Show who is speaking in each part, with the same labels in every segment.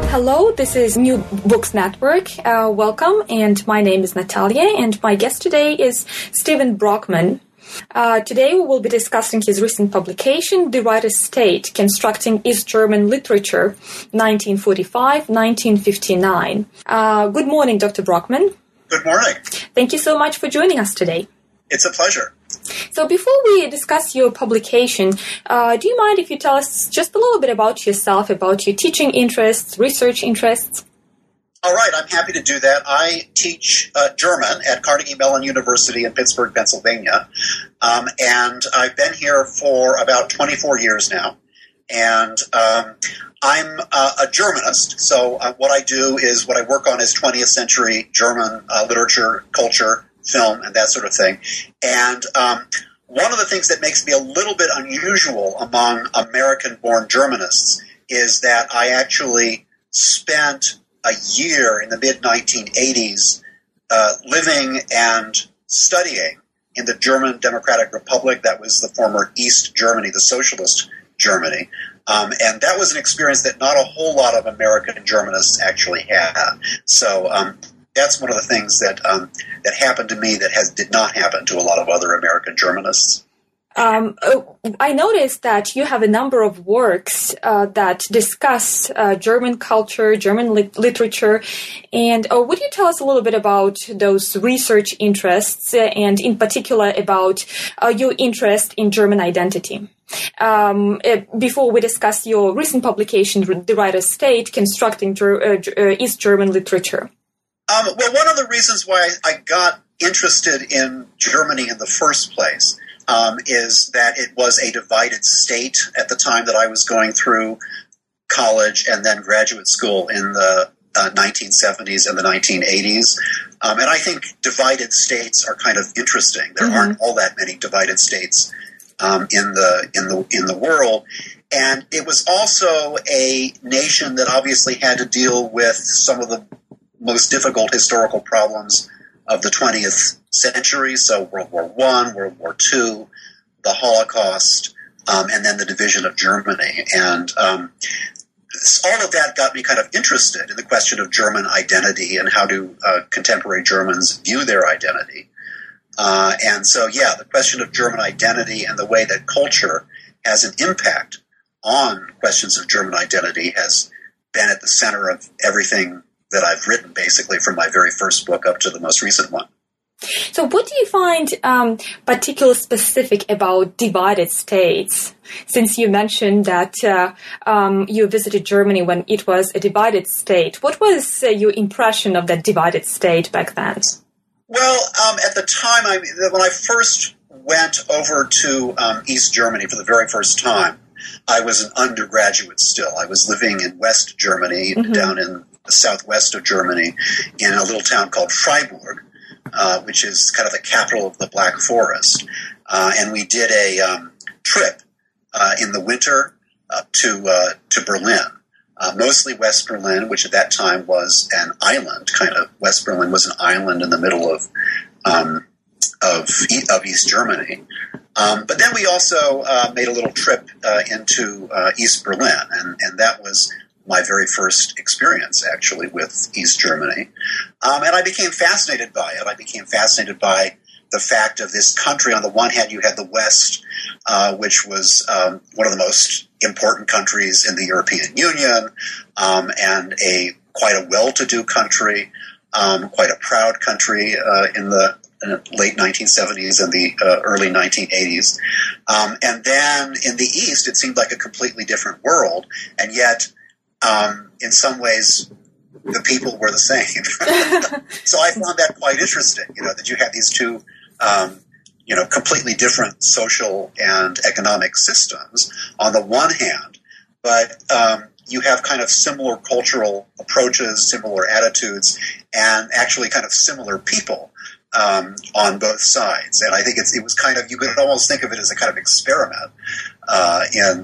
Speaker 1: Hello, this is New Books Network. Welcome, and my name is Natalia, and my guest today is Steven Brockman. Today we will be discussing his recent publication, Divided State, Constructing East German Literature, 1945-1959. Good morning, Dr. Brockman.
Speaker 2: Good morning.
Speaker 1: Thank you so much for joining us today.
Speaker 2: It's a pleasure.
Speaker 1: So before we discuss your publication, do you mind if you tell us just a little bit about yourself, about your teaching interests, research interests?
Speaker 2: All right, I'm happy to do that. I teach German at Carnegie Mellon University in Pittsburgh, Pennsylvania, and I've been here for about 24 years now. And I'm a Germanist, so what I do is, what I work on is 20th century German literature, culture, film, and that sort of thing. And one of the things that makes me a little bit unusual among American-born Germanists is that I actually spent a year in the mid-1980s living and studying in the German Democratic Republic. That was the former East Germany, the socialist Germany. And that was an experience that not a whole lot of American Germanists actually had. So that's one of the things that that happened to me that did not happen to a lot of other American Germanists.
Speaker 1: I noticed that you have a number of works that discuss German culture, German literature, and would you tell us a little bit about those research interests, and in particular about your interest in German identity? Before we discuss your recent publication, Divided State, Constructing East German Literature.
Speaker 2: Well, one of the reasons why I got interested in Germany in the first place is that it was a divided state at the time that I was going through college and then graduate school in the 1970s and the 1980s. And I think divided states are kind of interesting. There aren't all that many divided states in the world. And it was also a nation that obviously had to deal with some of the most difficult historical problems of the 20th century, so World War I, World War II, the Holocaust, and then the division of Germany. And all of that got me kind of interested in the question of German identity and how do contemporary Germans view their identity. And so, yeah, the question of German identity and the way that culture has an impact on questions of German identity has been at the center of everything that I've written, basically, from my very first book up to the most recent one.
Speaker 1: So what do you find particularly specific about divided states? Since you mentioned that you visited Germany when it was a divided state, what was your impression of that divided state back then?
Speaker 2: Well, at the time, when I first went over to East Germany for the very first time, I was an undergraduate still. I was living in West Germany, down in the southwest of Germany, in a little town called Freiburg, which is kind of the capital of the Black Forest. And we did a trip in the winter to Berlin, mostly West Berlin, which at that time was an island. Kind of West Berlin was an island in the middle of East Germany. But then we also made a little trip into East Berlin, and that was my very first experience, actually, with East Germany. And I became fascinated by it. I became fascinated by the fact of this country. On the one hand, you had the West, which was one of the most important countries in the European Union, and quite a well-to-do country, quite a proud country in the late 1970s and the early 1980s. And then in the East, it seemed like a completely different world, and yet in some ways, the people were the same. So I found that quite interesting, that you had these two, completely different social and economic systems on the one hand, but you have kind of similar cultural approaches, similar attitudes, and actually kind of similar people on both sides. And I think it was kind of, you could almost think of it as a kind of experiment in,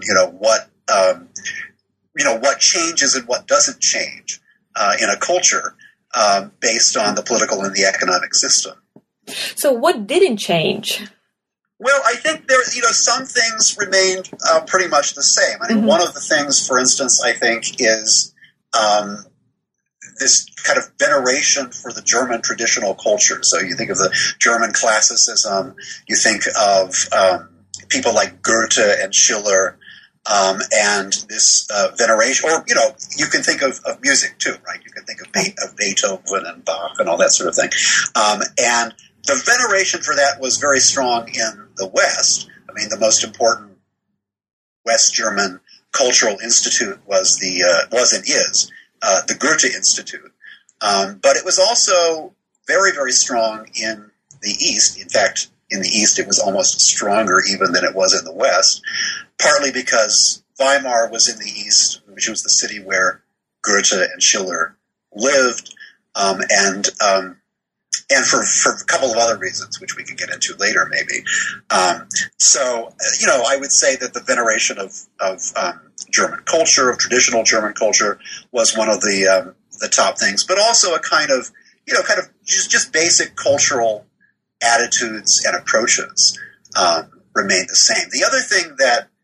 Speaker 2: what changes and what doesn't change in a culture based on the political and the economic system.
Speaker 1: So what didn't change?
Speaker 2: Well, I think some things remained pretty much the same. I mean, one of the things, for instance, I think is this kind of veneration for the German traditional culture. So you think of the German classicism, you think of people like Goethe and Schiller, and this veneration, or, you can think of music too, right? You can think of Beethoven and Bach and all that sort of thing. And the veneration for that was very strong in the West. I mean, the most important West German cultural institute was and is the Goethe Institute. But it was also very, very strong in the East. In fact, in the East, it was almost stronger even than it was in the West, partly because Weimar was in the East, which was the city where Goethe and Schiller lived, and for a couple of other reasons, which we can get into later, maybe. So, I would say that the veneration of German culture, of traditional German culture, was one of the top things, but also a kind of just basic cultural attitudes and approaches remained the same. The other thing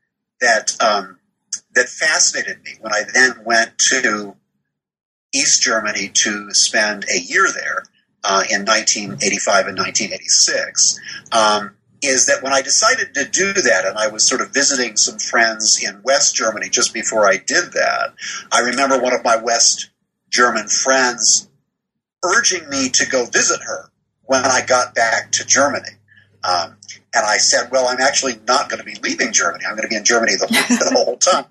Speaker 2: that fascinated me when I then went to East Germany to spend a year there in 1985 and 1986, is that when I decided to do that, and I was sort of visiting some friends in West Germany just before I did that, I remember one of my West German friends urging me to go visit her when I got back to Germany. And I said, well, I'm actually not going to be leaving Germany. I'm going to be in Germany the whole time.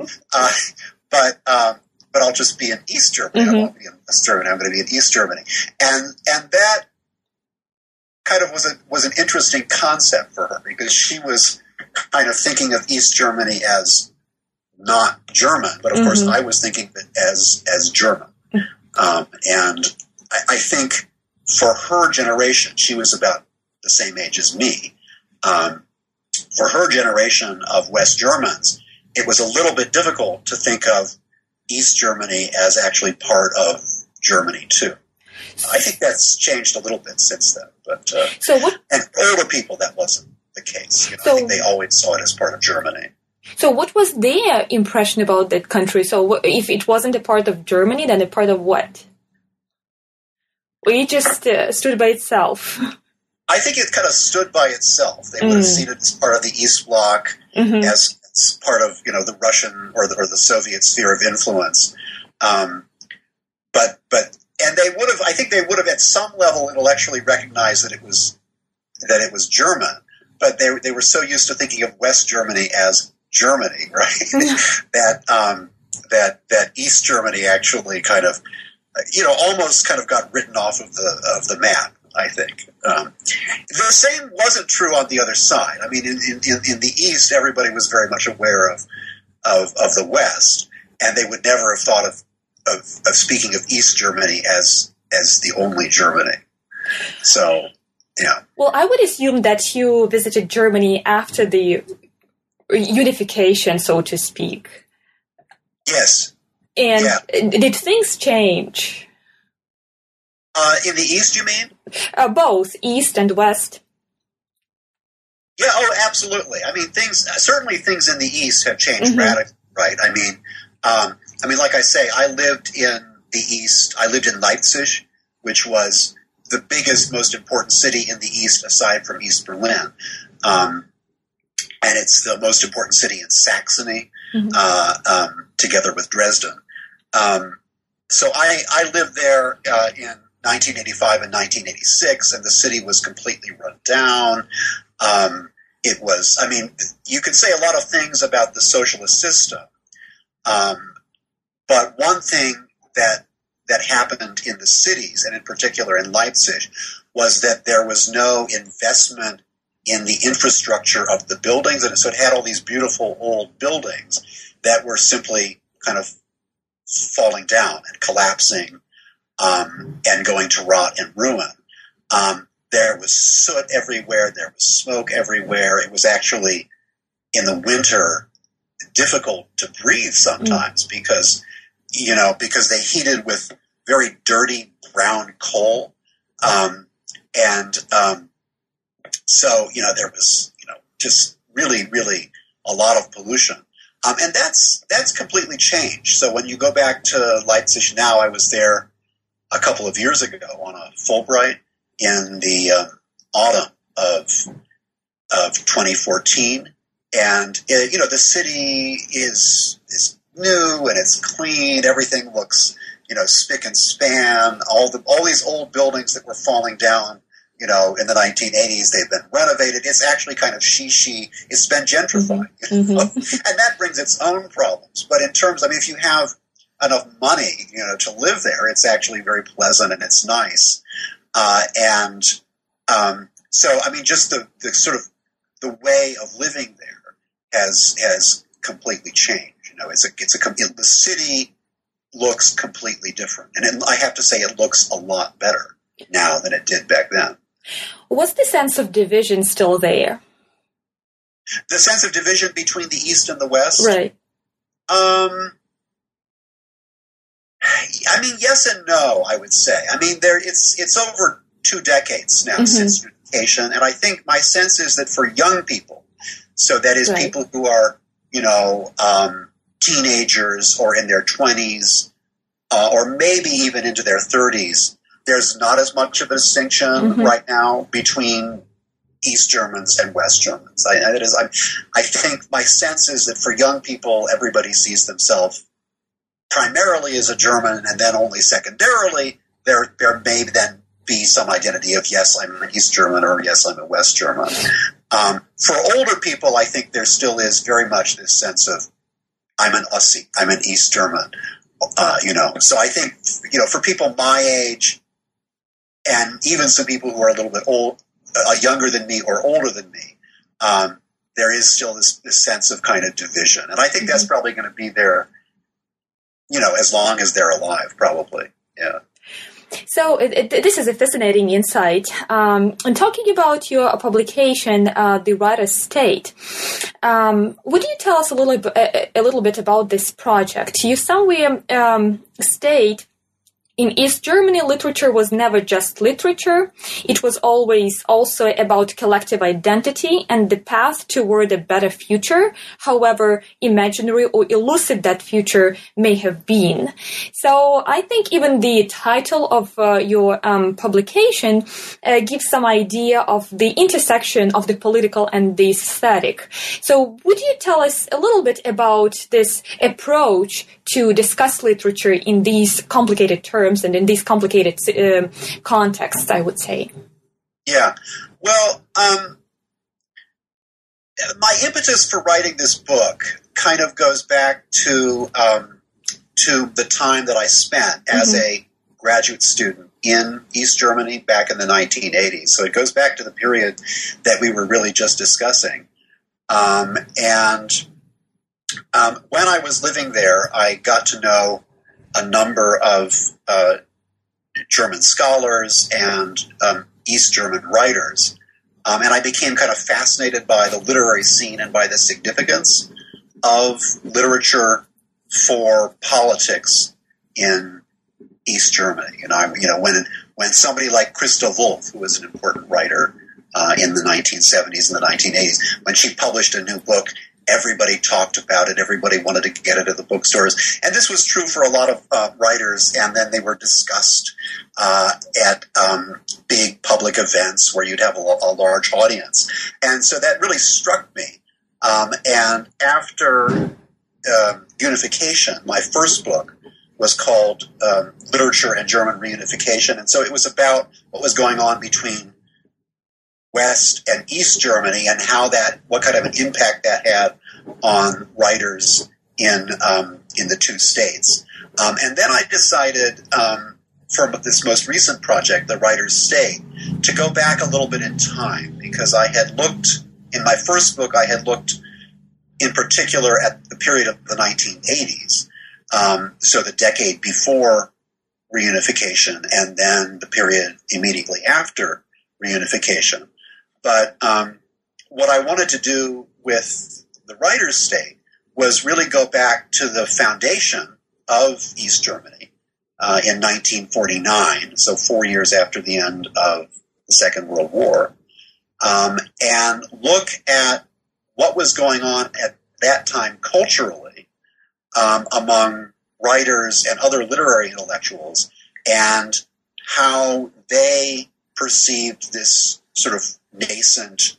Speaker 2: But I'll just be in East Germany.
Speaker 1: Mm-hmm.
Speaker 2: I won't be in West Germany. I'm going to be in East Germany. And that kind of was an interesting concept for her, because she was kind of thinking of East Germany as not German, but of course I was thinking of it as German. And I think for her generation, she was about the same age as me. For her generation of West Germans, it was a little bit difficult to think of East Germany as actually part of Germany too. I think that's changed a little bit since then, but and older people, that wasn't the case. I think they always saw it as part of Germany.
Speaker 1: So what was their impression about that country? So if it wasn't a part of Germany, then a part of what? Or it just stood by itself?
Speaker 2: I think it kind of stood by itself. They would have seen it as part of the East Bloc, as part of the Russian or the Soviet sphere of influence. And they would have. I think they would have, at some level, intellectually recognized that it was German. But they were so used to thinking of West Germany as Germany, right? that East Germany actually kind of, almost kind of got written off of the map, I think. The same wasn't true on the other side. I mean, in the East, everybody was very much aware of the West, and they would never have thought of speaking of East Germany as the only Germany. So, yeah.
Speaker 1: Well, I would assume that you visited Germany after the unification, so to speak.
Speaker 2: Yes.
Speaker 1: And did things change?
Speaker 2: In the East, you mean?
Speaker 1: Both, East and West.
Speaker 2: Yeah, absolutely. I mean, certainly things in the East have changed radically, right? I mean, like I say, I lived in the East. I lived in Leipzig, which was the biggest, most important city in the East aside from East Berlin. And it's the most important city in Saxony, together with Dresden. So I lived there in 1985 and 1986, and the city was completely run down. It was, I mean, you could say a lot of things about the socialist system, but one thing that happened in the cities, and in particular in Leipzig, was that there was no investment in the infrastructure of the buildings, and so it had all these beautiful old buildings that were simply kind of falling down and collapsing, and going to rot and ruin. There was soot everywhere. There was smoke everywhere. It was actually, in the winter, difficult to breathe sometimes because they heated with very dirty brown coal. So, there was, just really, really a lot of pollution. And that's completely changed. So when you go back to Leipzig now, I was there a couple of years ago on a Fulbright in the autumn of 2014, and the city is new and it's clean. Everything looks spick and span. All these old buildings that were falling down in the 1980s, they've been renovated. It's actually kind of she. It's been gentrified,
Speaker 1: Mm-hmm.
Speaker 2: and that brings its own problems. But in terms, if you have enough money, to live there, it's actually very pleasant and it's nice. Just the sort of the way of living there has completely changed. The city looks completely different, and I have to say, it looks a lot better now than it did back then.
Speaker 1: Was the sense of division still there?
Speaker 2: The sense of division between the East and the West?
Speaker 1: Right.
Speaker 2: Yes and no, I would say. It's over 2 decades now since unification, and I think my sense is that for young people, so that is people who are, teenagers or in their 20s, or maybe even into their 30s, there's not as much of a distinction right now between East Germans and West Germans. I think my sense is that for young people, everybody sees themselves primarily as a German, and then only secondarily, there may then be some identity of, yes, I'm an East German, or yes, I'm a West German. For older people, I think there still is very much this sense of, I'm an Ossi, I'm an East German, So I think, for people my age, and even some people who are a little bit younger than me or older than me, there is still this sense of kind of division. And I think that's probably going to be there, as long as they're alive, probably. Yeah.
Speaker 1: So this is a fascinating insight. And talking about your publication, The Writer's State, would you tell us a little bit about this project? You somewhere state, in East Germany, literature was never just literature. It was always also about collective identity and the path toward a better future, however imaginary or elusive that future may have been. So I think even the title of your publication gives some idea of the intersection of the political and the aesthetic. So would you tell us a little bit about this approach to discuss literature in these complicated terms and in these complicated contexts, I would say?
Speaker 2: Yeah. Well, my impetus for writing this book kind of goes back to the time that I spent as a graduate student in East Germany back in the 1980s. So it goes back to the period that we were really just discussing. When I was living there, I got to know a number of German scholars and East German writers. And I became kind of fascinated by the literary scene and by the significance of literature for politics in East Germany. When somebody like Christa Wolf, who was an important writer in the 1970s and the 1980s, when she published a new book, everybody talked about it. Everybody wanted to get it at the bookstores. And this was true for a lot of writers. And then they were discussed at big public events where you'd have a large audience. And so that really struck me. And after unification, my first book was called Literature and German Reunification. And so it was about what was going on between West and East Germany and what kind of an impact that had on writers in the two states. And then I decided for this most recent project, The Writer's State, to go back a little bit in time, because I had looked, in my first book, I had looked in particular at the period of the 1980s, so the decade before reunification and then the period immediately after reunification. But what I wanted to do with The Writer's State was really go back to the foundation of East Germany in 1949, so 4 years after the end of the Second World War, and look at what was going on that time culturally among writers and other literary intellectuals, and how they perceived this sort of nascent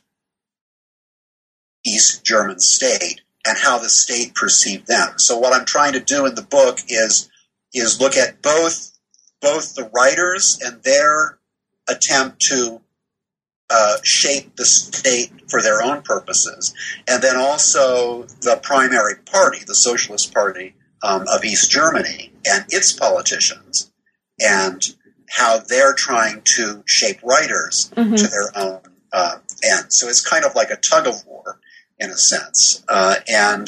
Speaker 2: East German state and how the state perceived them. So what I'm trying to do in the book is look at both the writers and their attempt to shape the state for their own purposes, and then also the primary party, the Socialist Party of East Germany, and its politicians, and how they're trying to shape writers to their own ends. So it's kind of like a tug of war, in a sense. And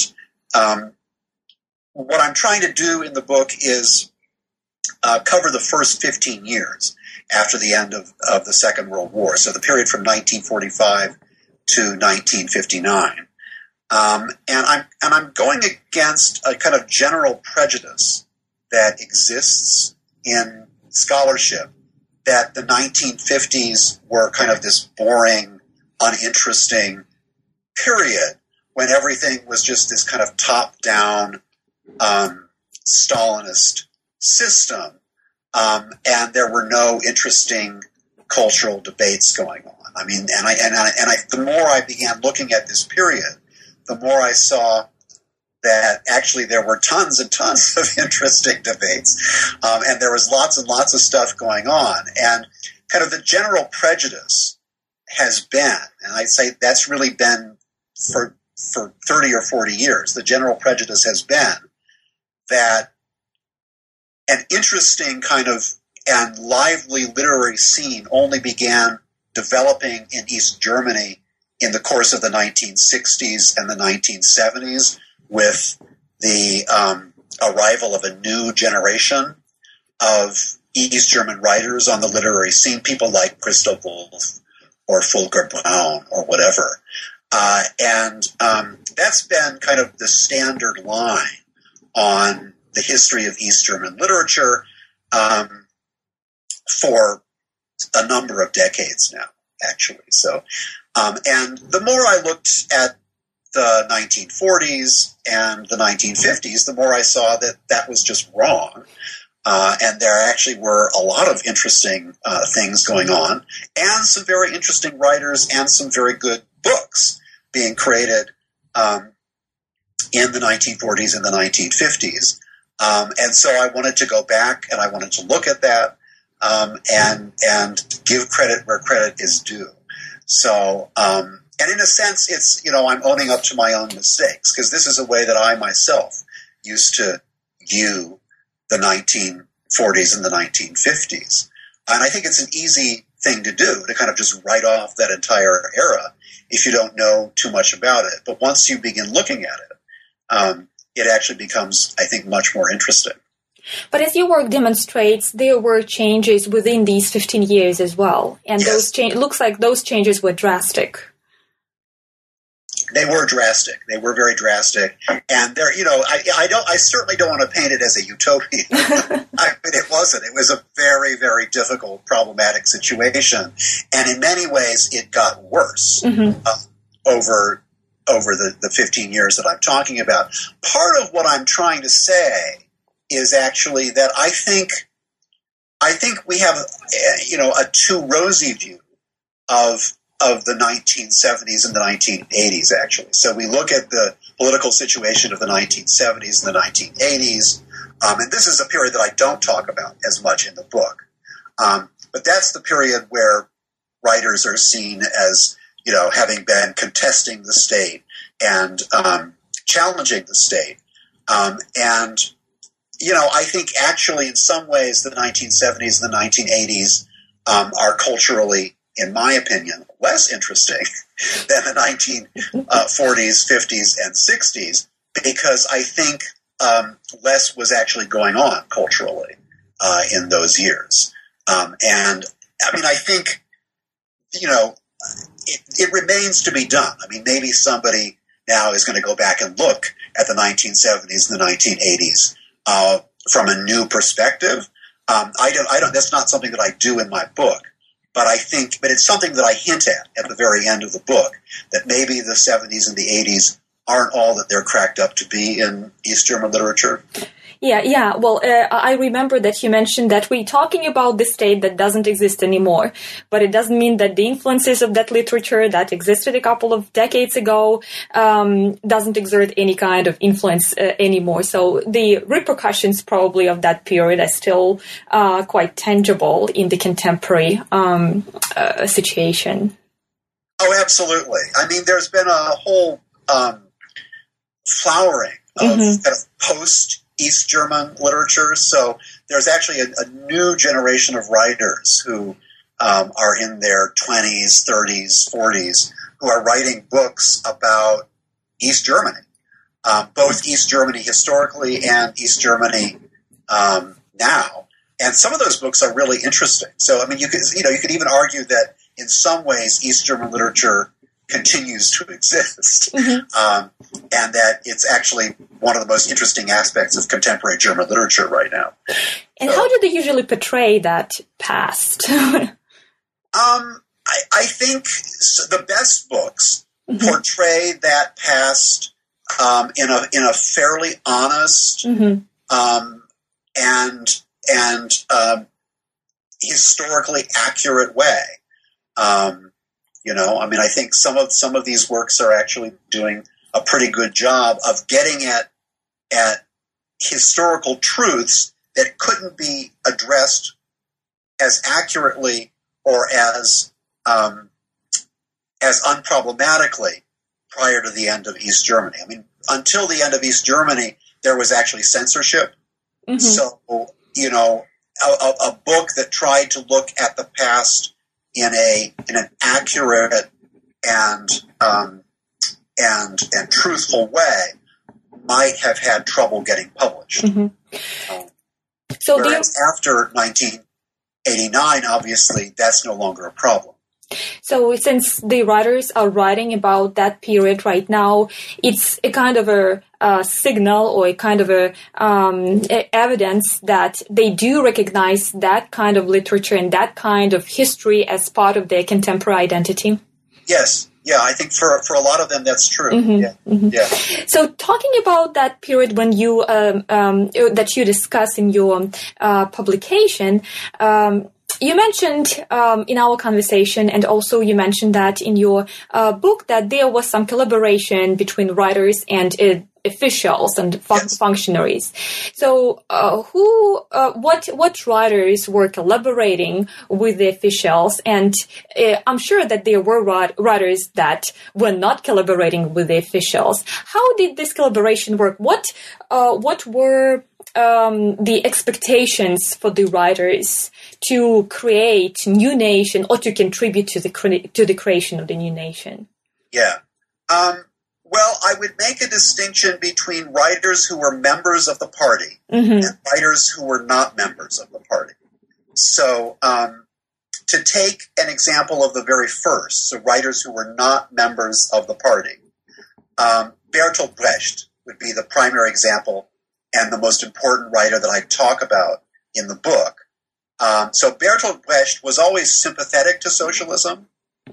Speaker 2: what I'm trying to do in the book is cover the first 15 years after the end of the Second World War, so the period from 1945 to 1959. And I'm going against a kind of general prejudice that exists in scholarship, that the 1950s were kind of this boring, uninteresting period when everything was just this kind of top-down Stalinist system, and there were no interesting cultural debates going on. I mean, the more I began looking at this period, the more I saw that actually there were tons and tons of interesting debates, and there was lots and lots of stuff going on. And kind of the general prejudice has been, and I'd say that's really been for 30 or 40 years, the general prejudice has been that an interesting kind of and lively literary scene only began developing in East Germany in the course of the 1960s and the 1970s, with the arrival of a new generation of East German writers on the literary scene, people like Christoph Wolff or Volker Braun or whatever. And that's been kind of the standard line on the history of East German literature for a number of decades now, actually. So, and the more I looked at the 1940s and the 1950s, the more I saw that that was just wrong. And there actually were a lot of interesting things going on, and some very interesting writers and some very good books being created in the 1940s and the 1950s. And so I wanted to go back and I wanted to look at that and give credit where credit is due. So, and in a sense, it's, I'm owning up to my own mistakes, because this is a way that I myself used to view the 1940s and the 1950s. And I think it's an easy thing to do, to kind of just write off that entire era if you don't know too much about it. But once you begin looking at it, it actually becomes, I think, much more interesting.
Speaker 1: But as your work demonstrates, there were changes within these 15 years as well. And
Speaker 2: yes.
Speaker 1: It looks like those changes were drastic.
Speaker 2: They were drastic. They were very drastic. And there, I certainly don't want to paint it as a utopian. It wasn't. It was a very, very difficult, problematic situation. And in many ways, it got worse over the 15 years that I'm talking about. Part of what I'm trying to say is actually that I think we have, a too rosy view of the 1970s and the 1980s, actually. So we look at the political situation of the 1970s and the 1980s, and this is a period that I don't talk about as much in the book. But that's the period where writers are seen as, having been contesting the state and challenging the state. And I think actually in some ways the 1970s and the 1980s are culturally, in my opinion, less interesting than the 1940s, 50s, and 60s, because I think less was actually going on culturally in those years. And I mean, I think, it remains to be done. I mean, maybe somebody now is going to go back and look at the 1970s and the 1980s from a new perspective. I don't. That's not something that I do in my book. But it's something that I hint at the very end of the book, that maybe the 70s and the 80s aren't all that they're cracked up to be in East German literature.
Speaker 1: Yeah. Well, I remember that you mentioned that we're talking about the state that doesn't exist anymore, but it doesn't mean that the influences of that literature that existed a couple of decades ago doesn't exert any kind of influence anymore. So the repercussions probably of that period are still quite tangible in the contemporary situation.
Speaker 2: Oh, absolutely. I mean, there's been a whole flowering of kind of post-East German literature. So there's actually a new generation of writers who are in their 20s, 30s, 40s, who are writing books about East Germany, both East Germany historically and East Germany now. And some of those books are really interesting. So, I mean, you could even argue that in some ways East German literature continues to exist, and that it's actually one of the most interesting aspects of contemporary German literature right now.
Speaker 1: And how do they usually portray that past?
Speaker 2: I think the best books portray that past in a fairly honest and historically accurate way. I mean, I think some of these works are actually doing a pretty good job of getting at historical truths that couldn't be addressed as accurately or as unproblematically prior to the end of East Germany. I mean, until the end of East Germany, there was actually censorship. So, a book that tried to look at the past in an accurate and truthful way might have had trouble getting published. Whereas after 1989, obviously, that's no longer a problem.
Speaker 1: So since the writers are writing about that period right now, it's a kind of a signal or a kind of a evidence that they do recognize that kind of literature and that kind of history as part of their contemporary identity.
Speaker 2: Yes. Yeah, I think for a lot of them that's true. Yeah.
Speaker 1: So, talking about that period when you that you discuss in your publication, you mentioned in our conversation, and also you mentioned that in your book, that there was some collaboration between writers and officials and functionaries. So, what writers were collaborating with the officials? And I'm sure that there were writers that were not collaborating with the officials. How did this collaboration work? What were the expectations for the writers to create new nation or to contribute to the creation of the new nation?
Speaker 2: Yeah. Well, I would make a distinction between writers who were members of the party and writers who were not members of the party. So, to take an example of the very first, so writers who were not members of the party, Bertolt Brecht would be the primary example and the most important writer that I talk about in the book. So Bertolt Brecht was always sympathetic to socialism.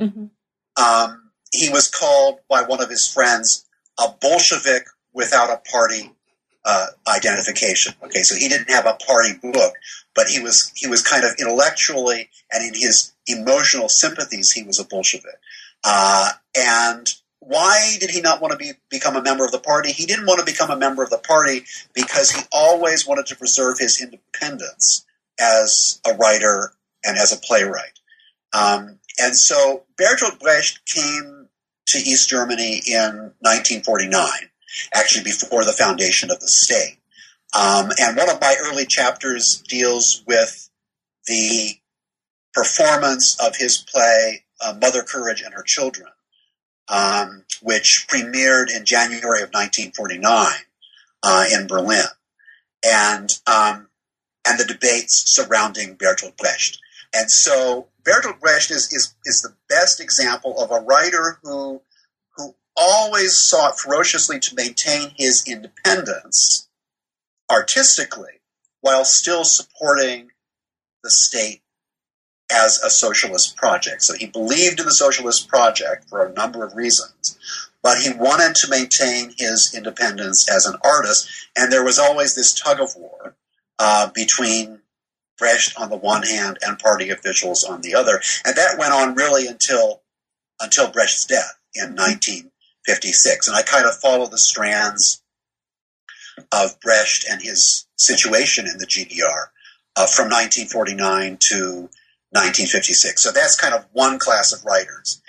Speaker 2: He was called by one of his friends a Bolshevik without a party identification. Okay, so he didn't have a party book, but he was kind of intellectually and in his emotional sympathies, he was a Bolshevik. And why did he not want to become a member of the party? He didn't want to become a member of the party because he always wanted to preserve his independence as a writer and as a playwright. And so Bertolt Brecht came to East Germany in 1949, actually before the foundation of the state. And one of my early chapters deals with the performance of his play, Mother Courage and Her Children, which premiered in January of 1949 in Berlin, and the debates surrounding Bertolt Brecht. And so Bertolt Brecht is the best example of a writer who always sought ferociously to maintain his independence artistically while still supporting the state as a socialist project. So he believed in the socialist project for a number of reasons, but he wanted to maintain his independence as an artist, and there was always this tug of war between Brecht on the one hand and party officials on the other, and that went on really until Brecht's death in 1956. And I kind of follow the strands of Brecht and his situation in the GDR from 1949 to 1956. So that's kind of one class of writers.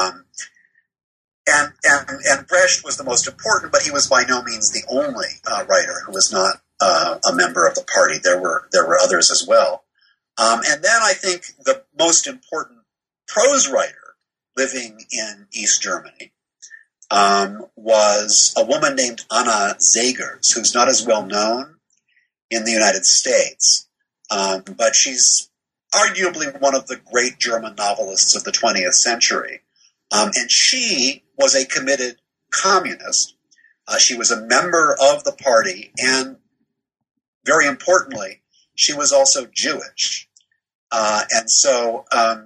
Speaker 2: And Brecht was the most important, but he was by no means the only writer who was not a member of the party. There were others as well. And then I think the most important prose writer living in East Germany was a woman named Anna Zegers, who's not as well known in the United States, but she's arguably one of the great German novelists of the 20th century. And she was a committed communist. She was a member of the party, and very importantly, she was also Jewish. And so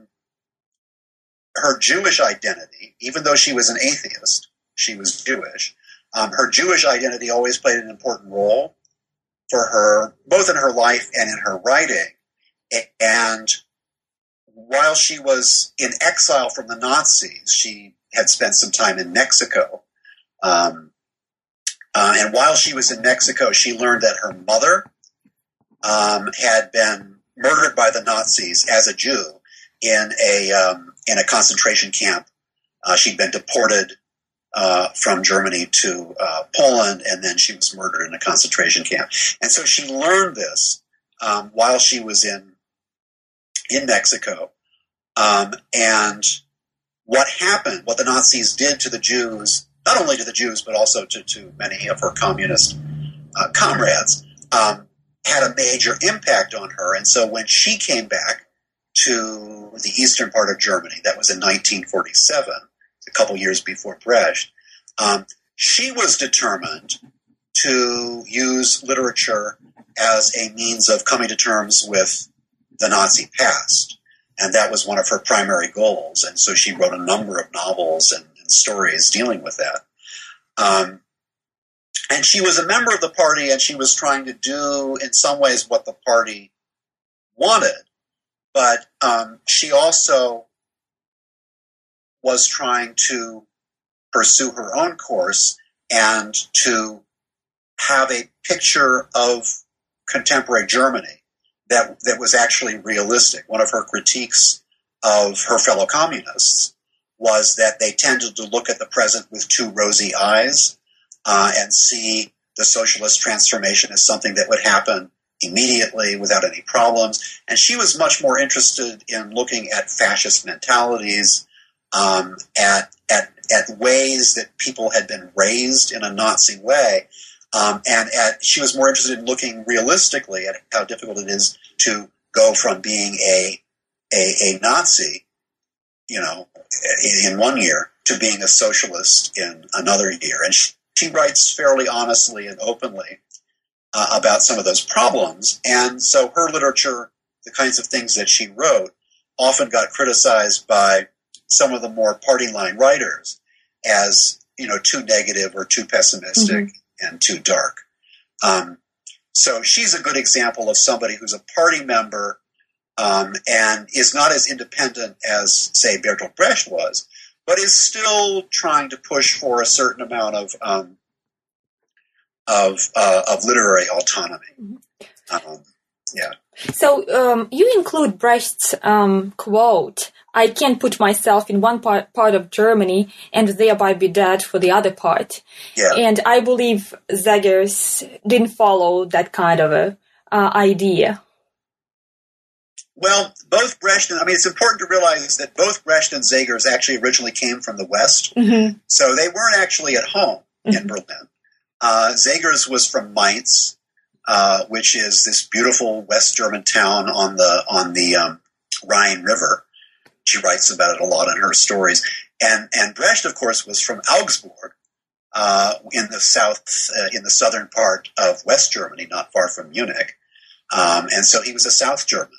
Speaker 2: her Jewish identity, even though she was an atheist, she was Jewish. Her Jewish identity always played an important role for her, both in her life and in her writing. And while she was in exile from the Nazis, she had spent some time in Mexico. And while she was in Mexico, she learned that her mother had been murdered by the Nazis as a Jew in a concentration camp. She'd been deported from Germany to Poland, and then she was murdered in a concentration camp. And so she learned this while she was in Mexico. And what happened, what the Nazis did to the Jews, not only to the Jews, but also to many of her communist comrades, had a major impact on her. And so when she came back to the eastern part of Germany, that was in 1947, a couple years before Brecht, she was determined to use literature as a means of coming to terms with the Nazi past. And that was one of her primary goals. And so she wrote a number of novels and stories dealing with that. And she was a member of the party, and she was trying to do, in some ways, what the party wanted. But she also was trying to pursue her own course and to have a picture of contemporary Germany that was actually realistic. One of her critiques of her fellow communists was that they tended to look at the present with too rosy eyes and see the socialist transformation as something that would happen immediately without any problems. And she was much more interested in looking at fascist mentalities, at ways that people had been raised in a Nazi way. She was more interested in looking realistically at how difficult it is to go from being a Nazi, in one year to being a socialist in another year. And she writes fairly honestly and openly about some of those problems. And so her literature, the kinds of things that she wrote, often got criticized by some of the more party line writers as, too negative or too pessimistic and too dark. So she's a good example of somebody who's a party member and is not as independent as, say, Bertolt Brecht was, but is still trying to push for a certain amount of literary autonomy. Yeah.
Speaker 1: So you include Brecht's quote, "I can't put myself in one part of Germany and thereby be dead for the other part."
Speaker 2: Yeah.
Speaker 1: And I believe Zegers didn't follow that kind of a idea.
Speaker 2: Well, both Brecht it's important to realize that both Brecht and Zegers actually originally came from the West. So they weren't actually at home in Berlin. Zegers was from Mainz, which is this beautiful West German town on the Rhine River. She writes about it a lot in her stories. And Brecht, of course, was from Augsburg, in the southern part of West Germany, not far from Munich. And so he was a South German.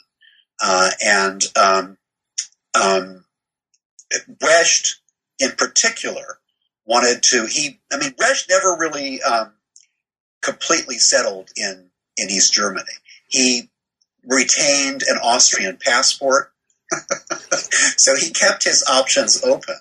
Speaker 2: Brecht, in particular, wanted to. Brecht never really completely settled in East Germany. He retained an Austrian passport, so he kept his options open.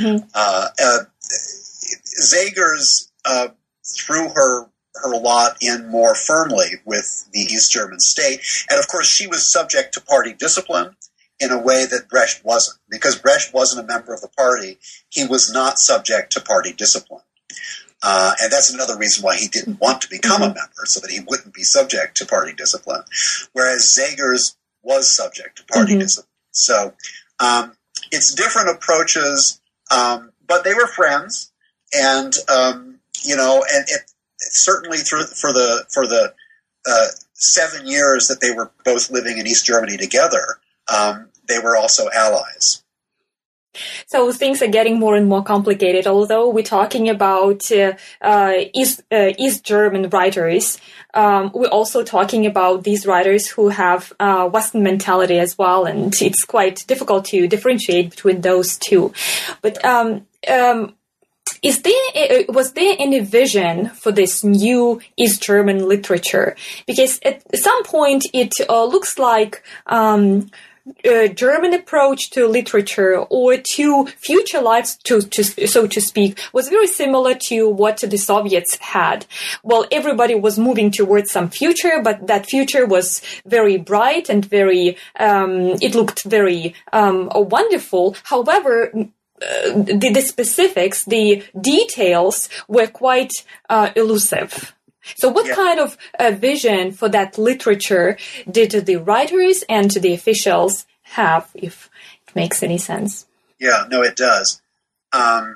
Speaker 2: Zegers threw her lot in more firmly with the East German state, and of course she was subject to party discipline in a way that Brecht wasn't. Because Brecht wasn't a member of the party, he was not subject to party discipline. And that's another reason why he didn't want to become a member, so that he wouldn't be subject to party discipline. Whereas Zegers was subject to party discipline. So it's different approaches, but they were friends, and and it certainly for the 7 years that they were both living in East Germany together, they were also allies.
Speaker 1: So things are getting more and more complicated. Although we're talking about East German writers, we're also talking about these writers who have Western mentality as well, and it's quite difficult to differentiate between those two. But was there any vision for this new East German literature? Because at some point it looks like German approach to literature or to future lives, so to speak, was very similar to what the Soviets had. Well, everybody was moving towards some future, but that future was very bright and very, it looked very wonderful. However, the specifics, the details were quite elusive. So what kind of vision for that literature did the writers and the officials have, if it makes any sense?
Speaker 2: Yeah, no, it does. At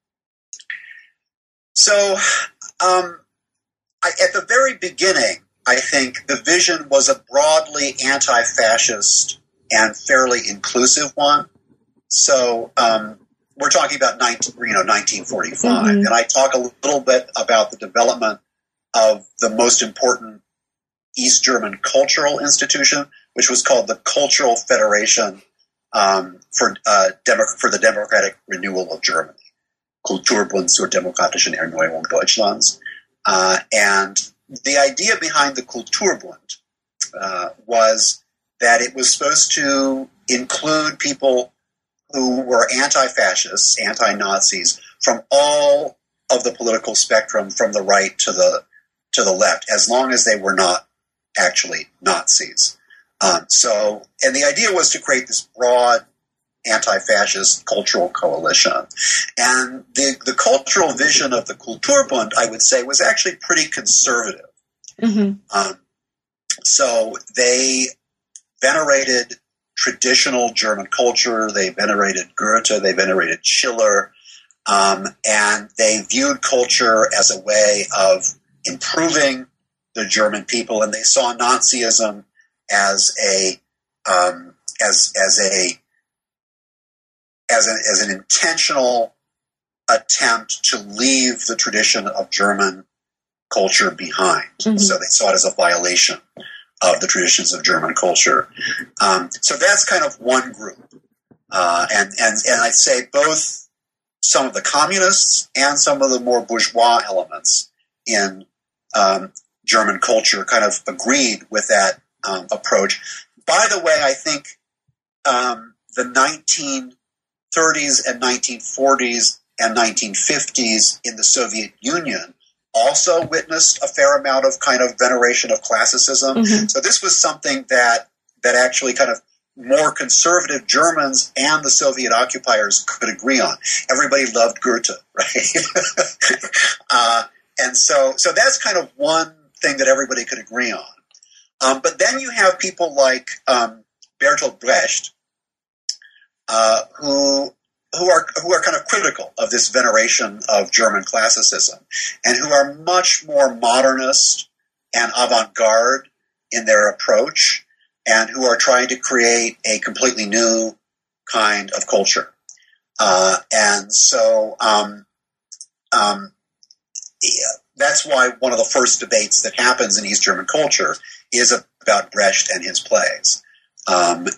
Speaker 2: the very beginning, I think the vision was a broadly anti-fascist and fairly inclusive one. So we're talking about 1945, and I talk a little bit about the development of the most important East German cultural institution, which was called the Cultural Federation for the Democratic Renewal of Germany, Kulturbund zur demokratischen Erneuerung Deutschlands. And the idea behind the Kulturbund was that it was supposed to include people who were anti-fascists, anti-Nazis, from all of the political spectrum, from the right to the left, as long as they were not actually Nazis. And the idea was to create this broad anti-fascist cultural coalition. And the cultural vision of the Kulturbund, I would say, was actually pretty conservative. So they venerated traditional German culture, they venerated Goethe, they venerated Schiller, and they viewed culture as a way of improving the German people, and they saw Nazism as an intentional attempt to leave the tradition of German culture behind. So they saw it as a violation of the traditions of German culture. So that's kind of one group, and I'd say both some of the communists and some of the more bourgeois elements in German culture kind of agreed with that approach. By the way, I think the 1930s and 1940s and 1950s in the Soviet Union also witnessed a fair amount of kind of veneration of classicism. So this was something that actually kind of more conservative Germans and the Soviet occupiers could agree on. Everybody loved Goethe, right? And so that's kind of one thing that everybody could agree on. But then you have people like Bertolt Brecht, who are kind of critical of this veneration of German classicism, and who are much more modernist and avant-garde in their approach, and who are trying to create a completely new kind of culture. That's why one of the first debates that happens in East German culture is about Brecht and his plays.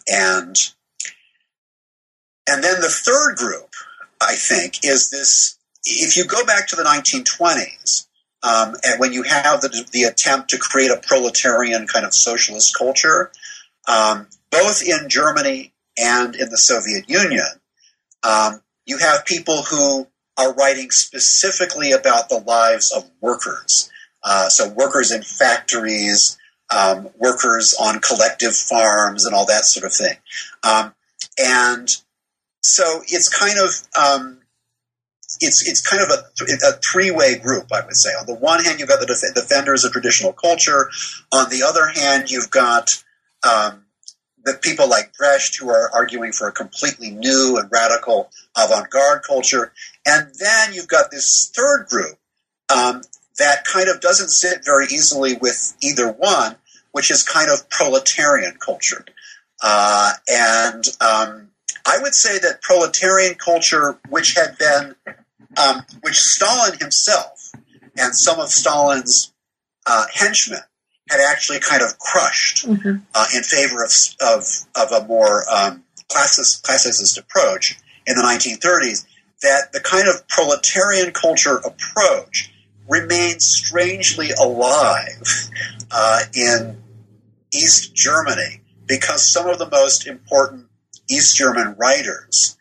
Speaker 2: And then the third group, I think, is this if you go back to the 1920s, and when you have the attempt to create a proletarian kind of socialist culture, both in Germany and in the Soviet Union, you have people who are writing specifically about the lives of workers. So workers in factories, workers on collective farms, and all that sort of thing. And so it's kind of it's kind of a three-way group, I would say. On the one hand, you've got the defenders of traditional culture. On the other hand, you've got the people like Brecht who are arguing for a completely new and radical avant-garde culture. And then you've got this third group that kind of doesn't sit very easily with either one, which is kind of proletarian culture. And I would say that proletarian culture, which had been, which Stalin himself and some of Stalin's henchmen had actually kind of crushed in favor of a more classicist approach in the 1930s, that the kind of proletarian culture approach remains strangely alive in East Germany, because some of the most important East German writers,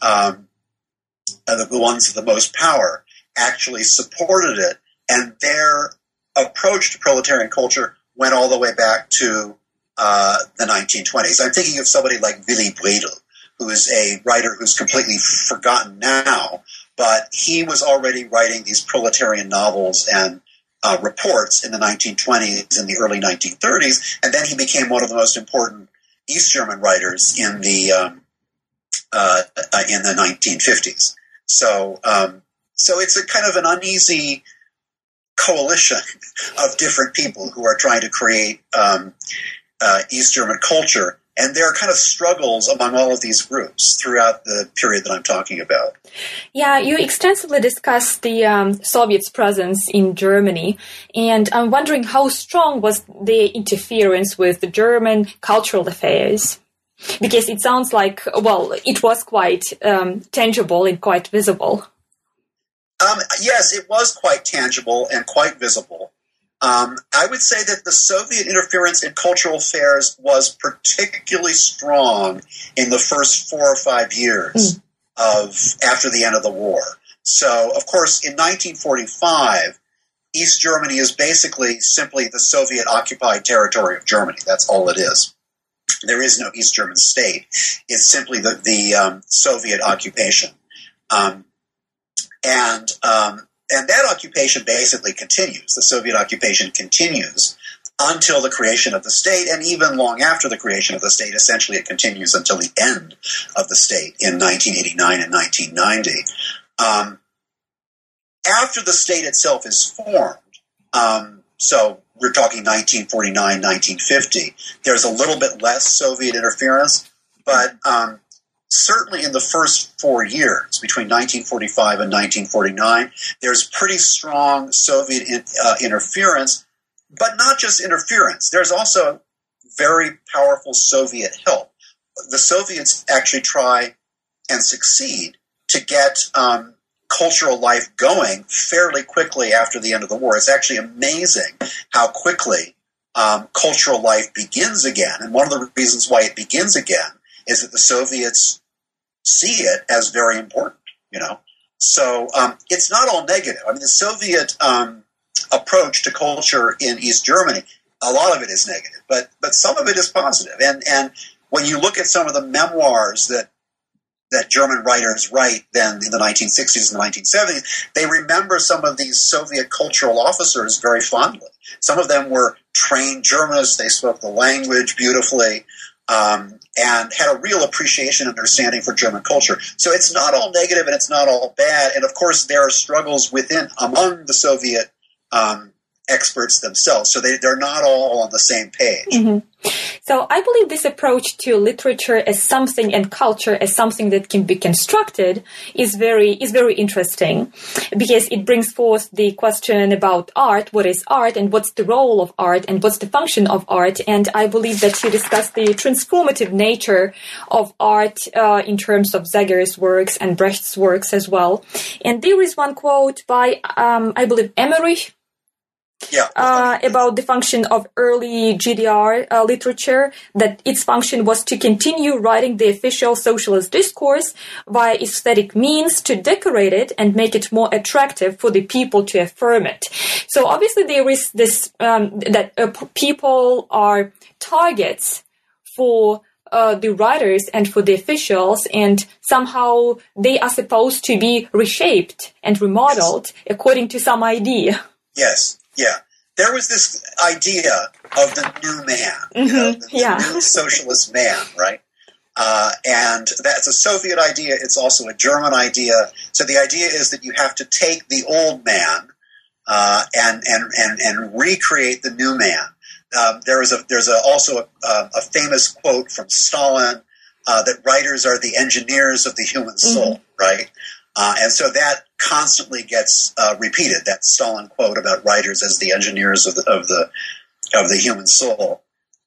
Speaker 2: the ones with the most power, actually supported it, and their approach to proletarian culture went all the way back to the 1920s. I'm thinking of somebody like Willy Bredel, who is a writer who's completely forgotten now, but he was already writing these proletarian novels and reports in the 1920s and the early 1930s, and then he became one of the most important East German writers in the 1950s. So it's a kind of an uneasy coalition of different people who are trying to create East German culture. And there are kind of struggles among all of these groups throughout the period that I'm talking about.
Speaker 1: Yeah, you extensively discussed the Soviets' presence in Germany, and I'm wondering how strong was their interference with the German cultural affairs? Because it sounds like, well, it was quite tangible and quite visible.
Speaker 2: Yes, it was quite tangible and quite visible. I would say that the Soviet interference in cultural affairs was particularly strong in the first 4 or 5 years after the end of the war. So, of course, in 1945, East Germany is basically simply the Soviet-occupied territory of Germany. That's all it is. There is no East German state. It's simply the Soviet occupation. And that occupation basically continues. The Soviet occupation continues until the creation of the state, and even long after the creation of the state. Essentially, it continues until the end of the state in 1989 and 1990. After the state itself is formed, so we're talking 1949, 1950, there's a little bit less Soviet interference, but certainly in the first 4 years, between 1945 and 1949, there's pretty strong Soviet interference, but not just interference. There's also very powerful Soviet help. The Soviets actually try and succeed to get cultural life going fairly quickly after the end of the war. It's actually amazing how quickly cultural life begins again. And one of the reasons why it begins again is that the Soviets see it as very important, you know. So it's not all negative. I mean, the Soviet approach to culture in East Germany, a lot of it is negative, but some of it is positive. And when you look at some of the memoirs that German writers write then in the 1960s and the 1970s, they remember some of these Soviet cultural officers very fondly. Some of them were trained Germanists. They spoke the language beautifully. And had a real appreciation and understanding for German culture. So it's not all negative and it's not all bad. And of course, there are struggles among the Soviet experts themselves. So they're not all on the same page.
Speaker 1: So I believe this approach to literature as something and culture as something that can be constructed is very interesting, because it brings forth the question about art, what is art, and what's the role of art, and what's the function of art. And I believe that you discussed the transformative nature of art in terms of Zegers' works and Brecht's works as well. And there is one quote by, I believe, Emmerich, about the function of early GDR literature, that its function was to continue writing the official socialist discourse via aesthetic means to decorate it and make it more attractive for the people to affirm it. So obviously there is this, that people are targets for the writers and for the officials, and somehow they are supposed to be reshaped and remodeled according to some idea.
Speaker 2: Yes. Yeah, there was this idea of the new man, the new socialist man, right? And that's a Soviet idea. It's also a German idea. So the idea is that you have to take the old man and recreate the new man. There's also a famous quote from Stalin that writers are the engineers of the human soul, right? And so that constantly gets repeated. That Stalin quote about writers as the engineers of the human soul.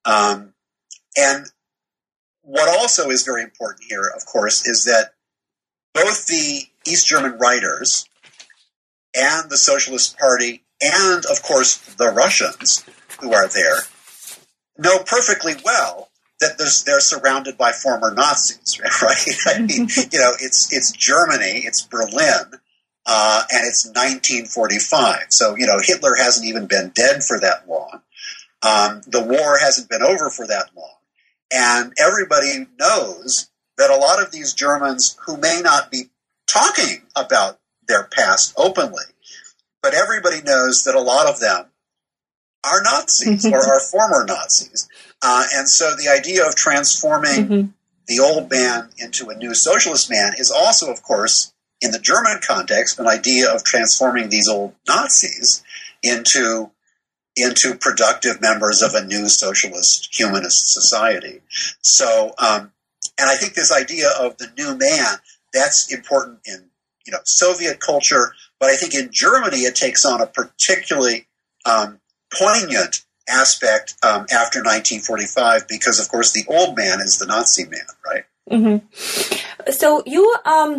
Speaker 2: And what also is very important here, of course, is that both the East German writers and the Socialist Party and, of course, the Russians who are there know perfectly well that they're surrounded by former Nazis, right? I mean, it's Germany, it's Berlin, and it's 1945. So, Hitler hasn't even been dead for that long. The war hasn't been over for that long. And everybody knows that a lot of these Germans who may not be talking about their past openly, but everybody knows that a lot of them are Nazis or are former Nazis. And so the idea of transforming the old man into a new socialist man is also, of course, in the German context, an idea of transforming these old Nazis into productive members of a new socialist humanist society. So, and I think this idea of the new man, that's important in, Soviet culture, but I think in Germany it takes on a particularly poignant aspect after 1945, because, of course, the old man is the Nazi man, right?
Speaker 1: So you,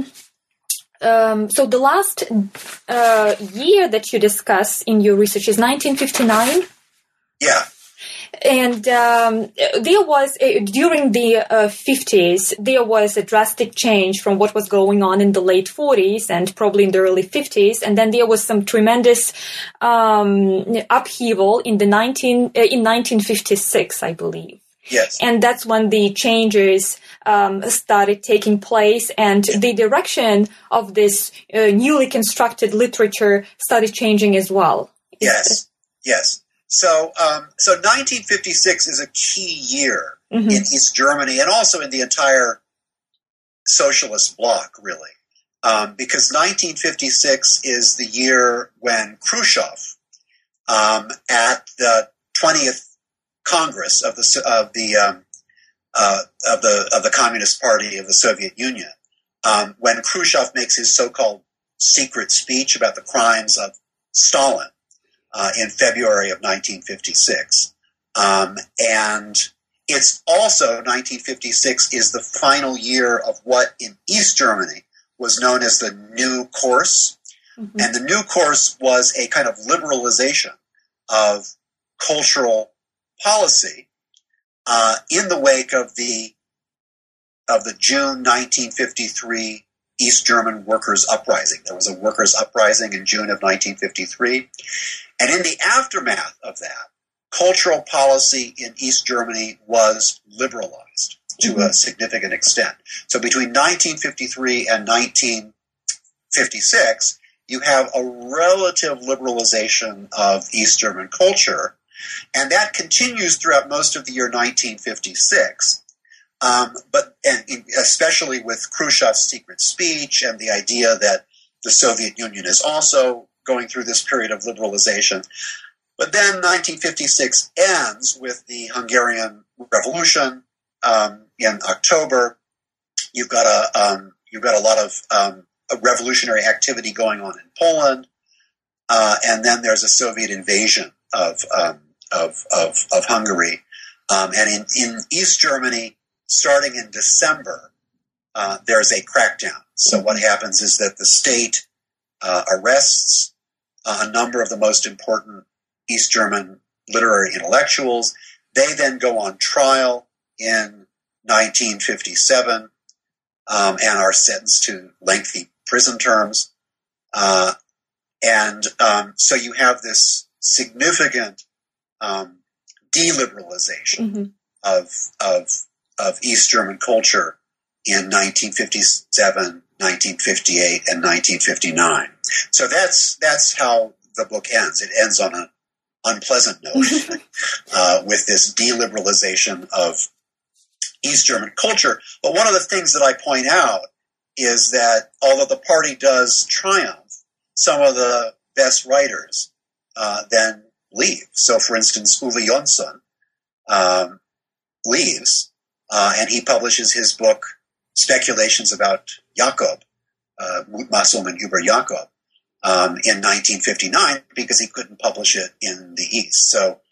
Speaker 1: so the last year that you discuss in your research is 1959?
Speaker 2: Yeah.
Speaker 1: And there was, during the 50s, there was a drastic change from what was going on in the late 40s and probably in the early 50s. And then there was some tremendous upheaval in 1956, I believe.
Speaker 2: Yes.
Speaker 1: And that's when the changes started taking place, and the direction of this newly constructed literature started changing as well.
Speaker 2: Yes. So 1956 is a key year in East Germany and also in the entire socialist bloc, really, because 1956 is the year when Khrushchev, at the 20th Congress of the Communist Party of the Soviet Union, when Khrushchev makes his so-called secret speech about the crimes of Stalin. In February of 1956. And it's also 1956 is the final year of what in East Germany was known as the New Course. And the New Course was a kind of liberalization of cultural policy in the wake of the June 1953 East German workers' uprising. There was a workers' uprising in June of 1953. And in the aftermath of that, cultural policy in East Germany was liberalized to a significant extent. So between 1953 and 1956, you have a relative liberalization of East German culture. And that continues throughout most of the year 1956. But especially with Khrushchev's secret speech and the idea that the Soviet Union is also going through this period of liberalization. But then 1956 ends with the Hungarian Revolution in October. You've got a lot of a revolutionary activity going on in Poland, and then there's a Soviet invasion of Hungary, and in East Germany, starting in December, there's a crackdown. So what happens is that the state arrests a number of the most important East German literary intellectuals. They then go on trial in 1957 and are sentenced to lengthy prison terms. So you have this significant deliberalization of East German culture in 1957, 1958, and 1959. So that's how the book ends. It ends on an unpleasant note with this deliberalization of East German culture. But one of the things that I point out is that although the party does triumph, some of the best writers then leave. So, for instance, Uwe Jonsson leaves, and he publishes his book, Speculations about Jakob, Mutmaßungen über Jakob, in 1959 because he couldn't publish it in the East. So,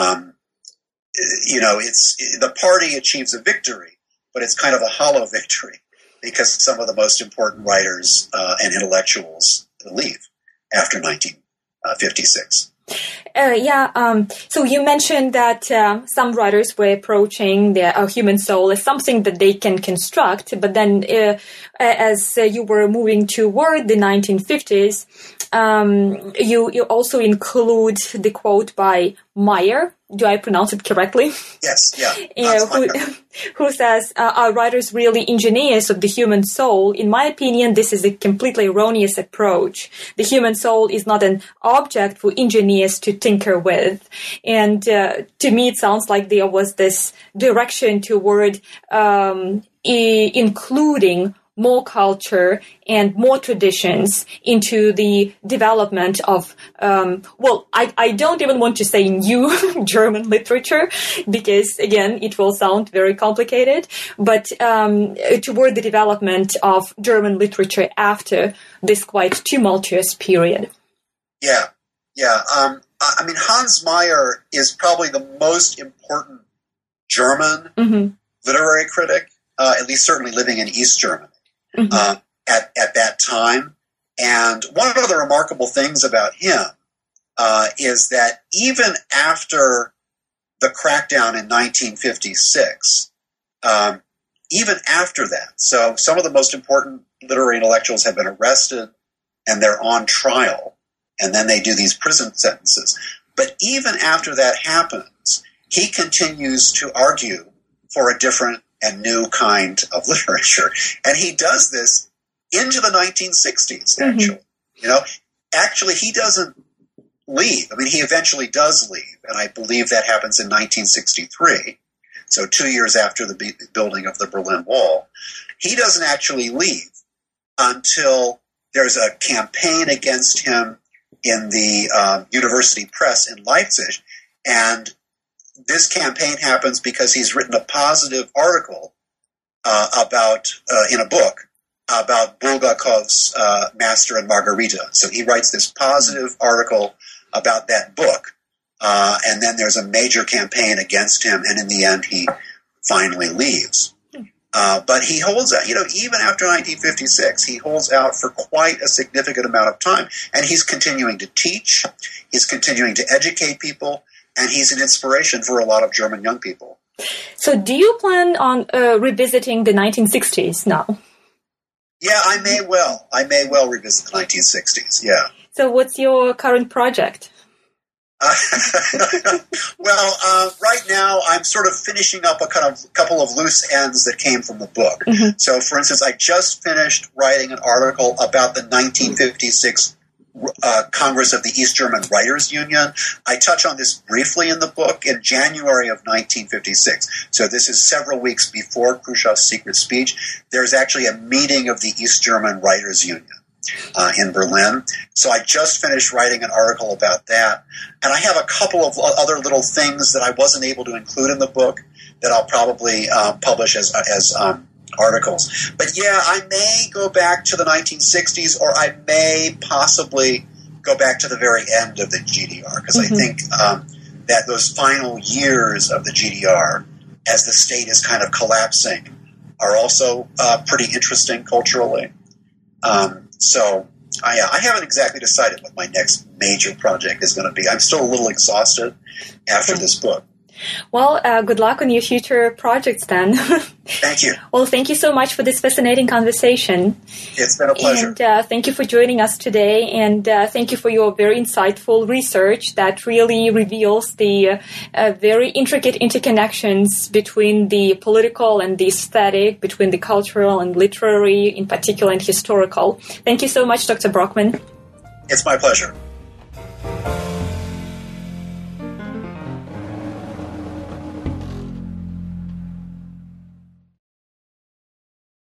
Speaker 2: it's the party achieves a victory, but it's kind of a hollow victory because some of the most important writers and intellectuals leave after 1956.
Speaker 1: So you mentioned that some writers were approaching the human soul as something that they can construct, but then as you were moving toward the 1950s, you also include the quote by Meyer. Do I pronounce it correctly?
Speaker 2: Yes, yeah.
Speaker 1: Who says, are writers really engineers of the human soul? In my opinion, this is a completely erroneous approach. The human soul is not an object for engineers to tinker with. And to me, it sounds like there was this direction toward including more culture and more traditions into the development of, I don't even want to say new German literature because, again, it will sound very complicated, but toward the development of German literature after this quite tumultuous period.
Speaker 2: Yeah. Hans Meyer is probably the most important German literary critic, at least certainly living in East Germany. At that time. And one of the remarkable things about him is that even after the crackdown in 1956, even after that, so some of the most important literary intellectuals have been arrested and they're on trial, and then they do these prison sentences. But even after that happens, he continues to argue for a different and new kind of literature. And he does this into the 1960s, actually. Actually, he doesn't leave. I mean, he eventually does leave, and I believe that happens in 1963, so 2 years after the building of the Berlin Wall. He doesn't actually leave until there's a campaign against him in the university press in Leipzig, and this campaign happens because he's written a positive article in a book about Bulgakov's Master and Margarita. So he writes this positive article about that book, and then there's a major campaign against him, and in the end he finally leaves. But he holds out, even after 1956, he holds out for quite a significant amount of time, and he's continuing to teach, he's continuing to educate people, and he's an inspiration for a lot of German young people.
Speaker 1: So do you plan on revisiting the 1960s now?
Speaker 2: Yeah, I may well revisit the 1960s, yeah.
Speaker 1: So what's your current project?
Speaker 2: Right now I'm sort of finishing up a couple of loose ends that came from the book. So, for instance, I just finished writing an article about the 1956 Congress of the East German Writers Union. I touch on this briefly in the book in January of 1956. So this is several weeks before Khrushchev's secret speech. There's actually a meeting of the East German Writers Union in Berlin. So I just finished writing an article about that. And I have a couple of other little things that I wasn't able to include in the book that I'll probably publish as articles. But yeah, I may go back to the 1960s, or I may possibly go back to the very end of the GDR, because I think that those final years of the GDR, as the state is kind of collapsing, are also pretty interesting culturally. So I haven't exactly decided what my next major project is going to be. I'm still a little exhausted after this book.
Speaker 1: Well, good luck on your future projects then.
Speaker 2: Thank you.
Speaker 1: Well, thank you so much for this fascinating conversation.
Speaker 2: It's been a pleasure.
Speaker 1: And thank you for joining us today. And thank you for your very insightful research that really reveals the very intricate interconnections between the political and the aesthetic, between the cultural and literary in particular, and historical. Thank you so much, Dr. Brockman.
Speaker 2: It's my pleasure.